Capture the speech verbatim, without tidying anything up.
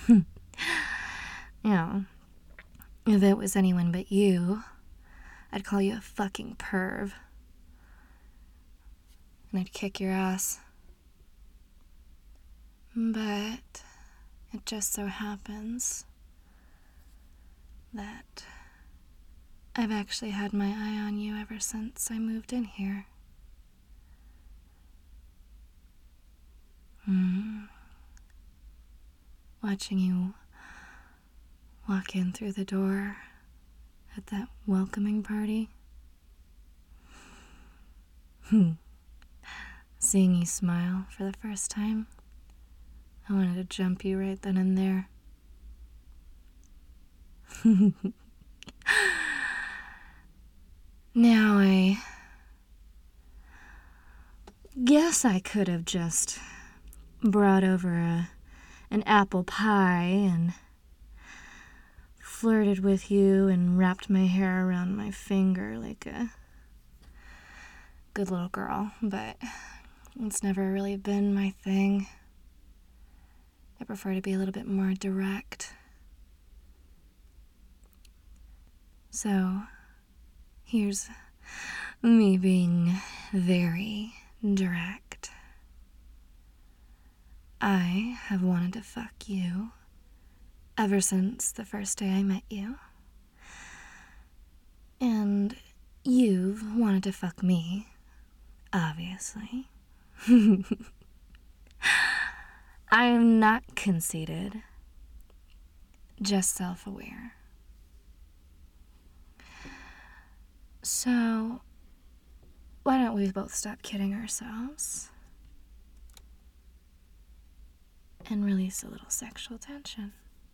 You know, if it was anyone but you, I'd call you a fucking perv. And I'd kick your ass. But it just so happens that I've actually had my eye on you ever since I moved in here. Mm. Watching you walk in through the door at that welcoming party. Seeing you smile for the first time, I wanted to jump you right then and there. Now I guess I could have just brought over a, an apple pie and flirted with you and wrapped my hair around my finger like a good little girl, but it's never really been my thing. I prefer to be a little bit more direct. So, here's me being very direct. I have wanted to fuck you ever since the first day I met you. And you've wanted to fuck me, obviously. I am not conceited, just self-aware. So, why don't we both stop kidding ourselves and release a little sexual tension?